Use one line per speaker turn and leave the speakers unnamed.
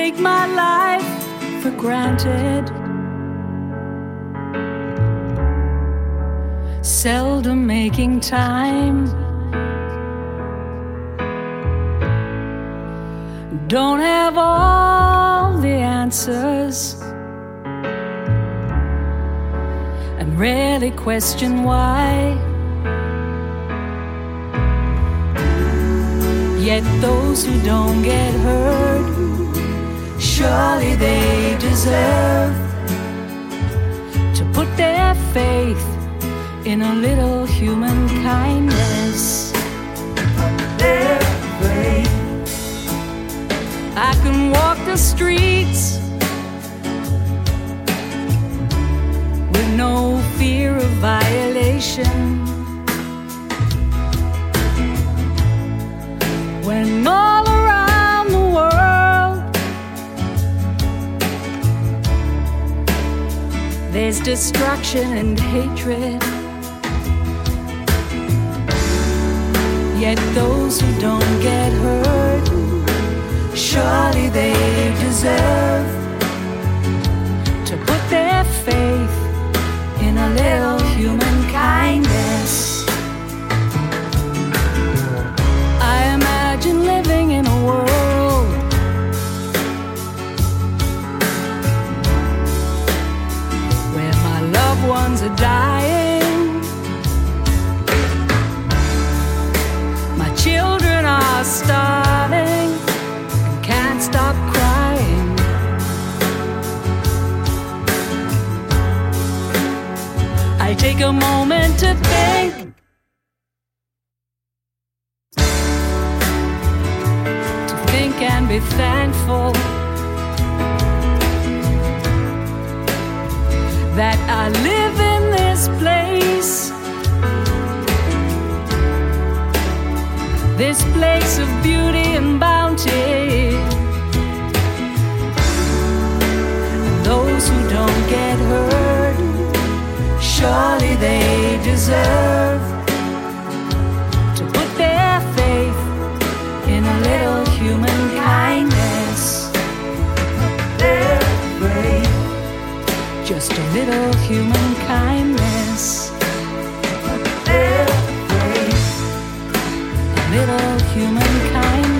take my life for granted. Seldom making time. Don't have all the answers, and rarely question why. Yet those who don't get hurt, surely they deserve to put their faith in a little human kindness. Their faith. I can walk the streets with no fear of violation, when all around the world there's destruction and hatred. Yet those who don't get hurt, surely they deserve to put their faith in a little human kindness. I imagine living in a world where my loved ones are dying, my children are starving, stop crying. I take a moment to think and be thankful that I live in this place, this place of beauty and bounty. Those who don't get hurt, surely they deserve to put their faith in a little human kindness. Their faith, just a little human kindness. Their faith, a little human kindness.